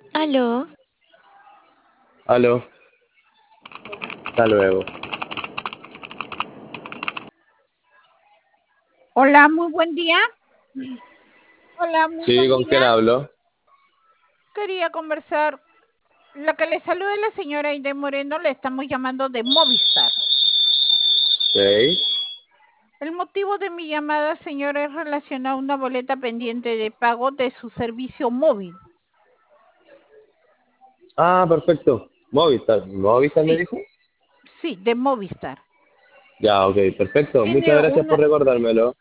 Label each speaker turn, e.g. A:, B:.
A: Aló,
B: Aló, hasta luego.
C: Hola, muy buen día. Hola, muy
B: Sí,
C: buen
B: ¿con
C: día.
B: quién hablo?
C: Quería conversar. La que le saluda es la señora Aide Moreno, le estamos llamando de Movistar.
B: Ok.
C: El motivo de mi llamada, señora, es relacionado a una boleta pendiente de pago de su servicio móvil.
B: Ah, perfecto. Movistar. ¿Movistar me
C: Sí,
B: dijo?
C: sí, de Movistar.
B: Ya, ok, perfecto.
C: Tiene
B: Muchas gracias por
C: una,
B: recordármelo.